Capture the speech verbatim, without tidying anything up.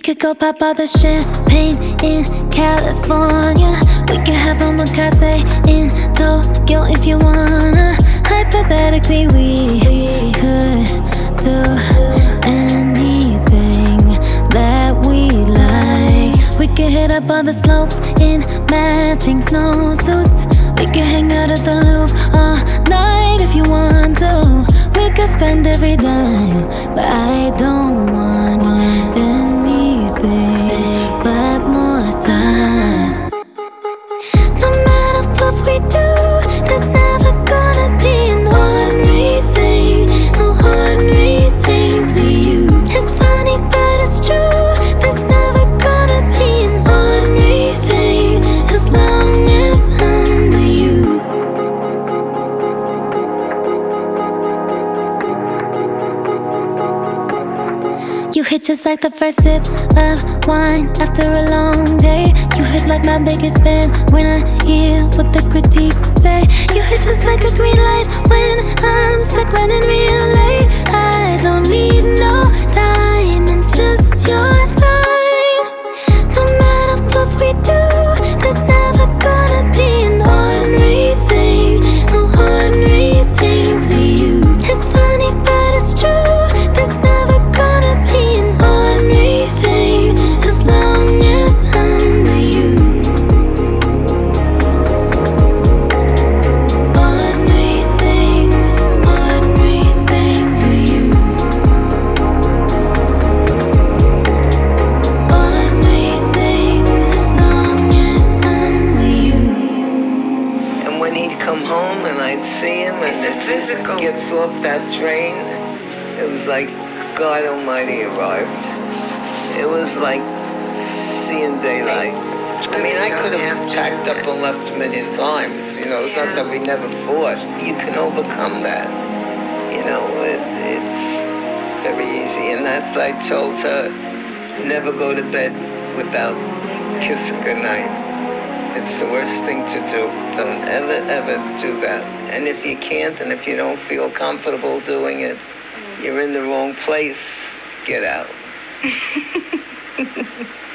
could go pop all the champagne in California. We could have omakase in Tokyo if you wanna. Hypothetically, we could do anything that we like. We could hit up all the slopes in matching snowsuits. We could hang out at the Louvre all night if you want to. We could spend every dime, but I don't want anything but more time. No matter what we do, there's never gonna be an ordinary thing. No ordinary things for you. It's funny, but it's true. There's never gonna be an ordinary thing as long as I'm with you. You hit just like the first sip of wine after a long day. You hit like my biggest fan when I hear what the critiques say. You hit just like a green light when I'm stuck running real late. I don't need no diamonds, just your time. No matter what we do, there's never gonna be an ordinary thing. No ordinary things for you. It's funny, but it's true. There's never gonna be an ordinary thing as long as I'm with you. Ordinary thing, ordinary things with you. Ordinary thing as long as I'm with you. And when he'd come home and I'd see him and it just gets off that train, it was like God Almighty arrived. It was like seeing daylight. I mean, I could have packed up and left a million times, you know, it's not that we never fought. You can overcome that, you know, it, it's very easy. And as I told her, never go to bed without kissing goodnight. It's the worst thing to do. Don't ever, ever do that. And if you can't, and if you don't feel comfortable doing it, you're in the wrong place. Get out.